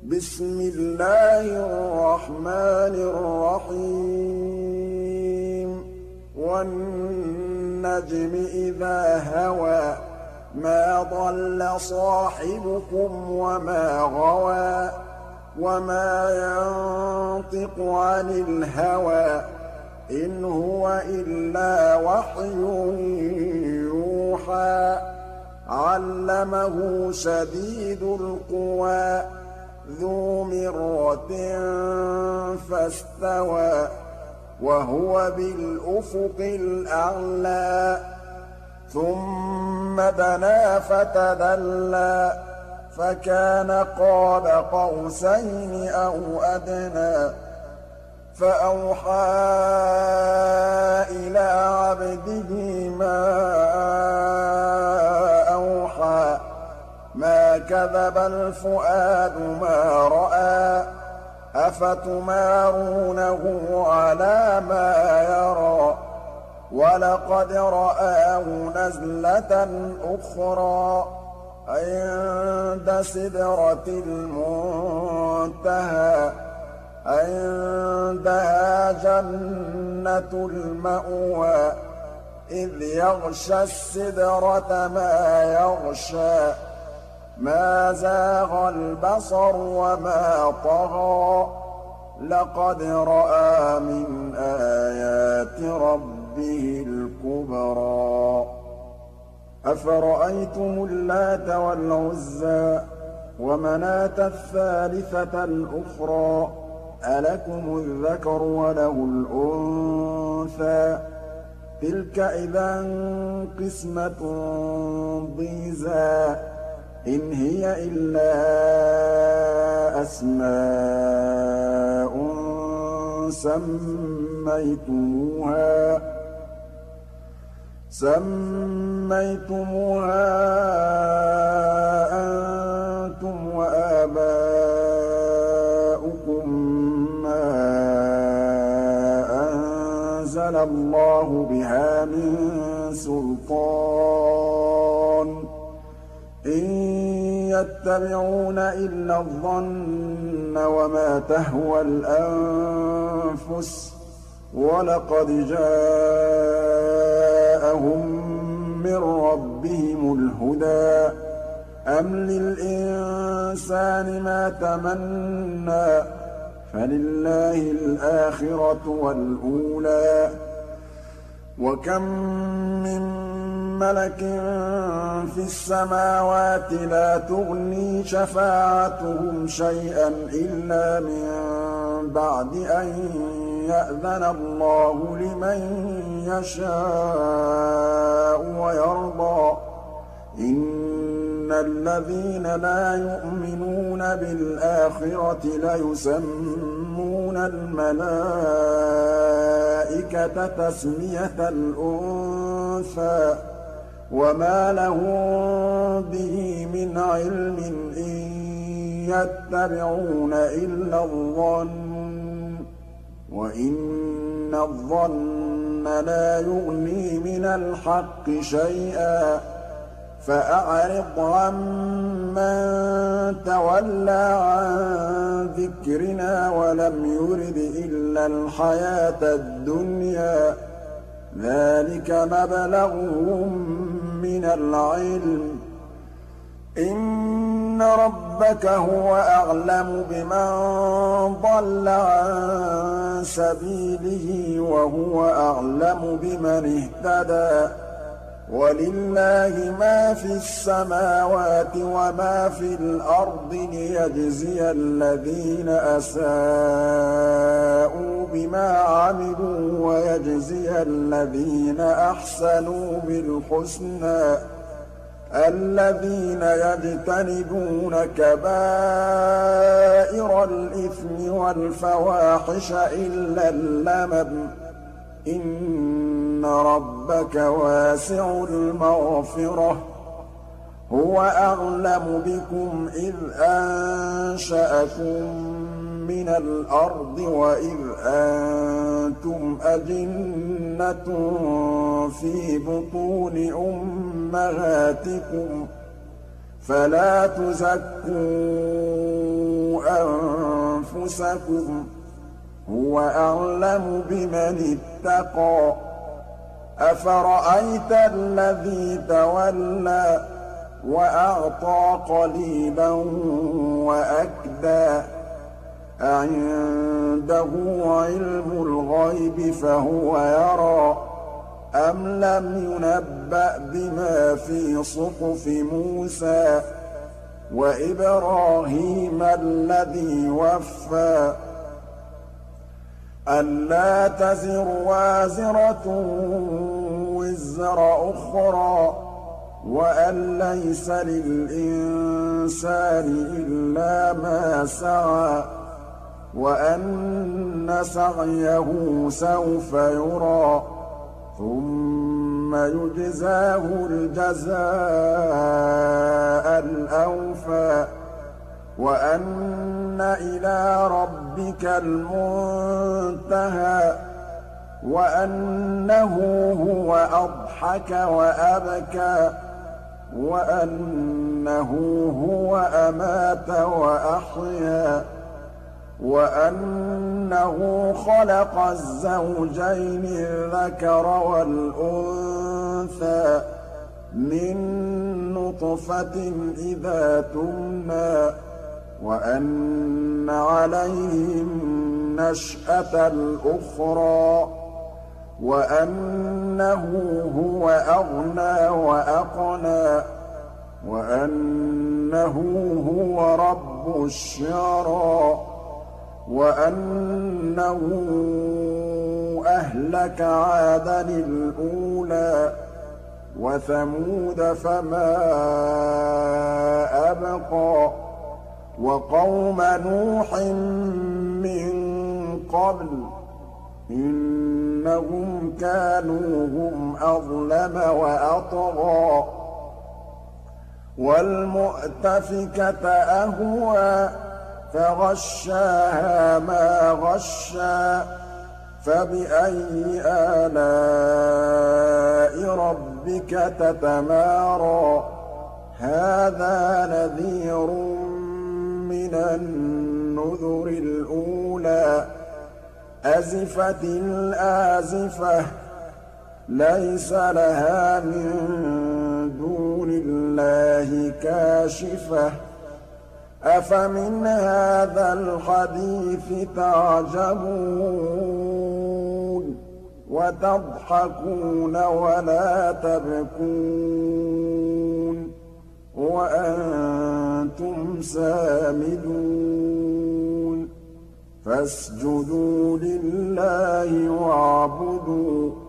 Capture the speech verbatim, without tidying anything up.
بسم الله الرحمن الرحيم والنجم إذا هوى ما ضل صاحبكم وما غوى وما ينطق عن الهوى إن هو إلا وحي يوحى علمه شديد القوى ذو مرة فاستوى وهو بالأفق الأعلى ثم دنا فتدلى فكان قاب قوسين أو أدنى فأوحى إلى عبده ما أوحى ما كذب الفؤاد ما رأى أفتمارونه على ما يرى ولقد رآه نزلة أخرى عند سدرة المنتهى عندها جنة المأوى إذ يغشى السدرة ما يغشى ما زاغ البصر وما طغى لقد رأى من آيات ربه الكبرى أفرأيتم اللات والعزى ومناة الثالثة الأخرى ألكم الذكر وله الأنثى تلك إذا قسمة ضيزى إن هي إلا أسماء سميتموها سميتموها أنتم وآباؤكم ما أنزل الله بها من سلطان إن يتبعون إلا الظن وما تهوى الأنفس ولقد جاءهم من ربهم الهدى أم للإنسان ما تمنى فلله الآخرة والأولى وكم من ملك في السماوات لا تغني شفاعتهم شيئا إلا من بعد أن يأذن الله لمن يشاء ويرضى إن الذين لا يؤمنون بالآخرة ليسمون الملائكة تسمية الأنثى وما لهم به من علم إن يتبعون إلا الظن وإن الظن لا يغني من الحق شيئا فأعرض عمن تولى عن ذكرنا ولم يرد إلا الحياة الدنيا ذلك مبلغهم من العلم إن ربك هو أعلم بمن ضل عن سبيله وهو أعلم بمن اهتدى ولله ما في السماوات وما في الأرض ليجزي الذين أساءوا بما عملوا ويجزي الذين أحسنوا بالحسنى الذين يجتنبون كبائر الإثم والفواحش إلا اللمم إن ربك واسع المغفرة هو أعلم بكم إذ أنشأكم من الأرض وإذ أنتم أجنة في بطون أمهاتكم فلا تزكوا رؤوسكم هو أعلم بمن اتقى أفرأيت الذي تولى وأعطى قليلا وأكدى أعنده علم الغيب فهو يرى أم لم ينبأ بما في صحف موسى وإبراهيم الذي وفى ألا تزر وازرة وزر أخرى وأن ليس للإنسان إلا ما سعى وأن سعيه سوف يرى ثم يجزاه الجزاء الأوفى وأن إلى ربك المنتهى وأنه هو أضحك وأبكى وأنه هو أمات وأحيا وأنه خلق الزوجين الذكر والأنثى من نطفة إذا تمنى وأن عليه النشأة الأخرى وأنه هو أغنى وأقنى وأنه هو رب الشعرى وأنه أهلك عادا الأولى وثمود فما أبقى وقوم نوح من قبل إنهم كانوا هم أظلم وأطغى والمؤتفكة أهوى فغشاها ما غشى فبأي آلاء ربك تتمارى هذا نذير من النذر الأولى أزفت الآزفة ليس لها من دون الله كاشفة أفمن هذا الحديث تعجبون وتضحكون ولا تبكون وأنتم سامدون فاسجدوا لله واعبدوا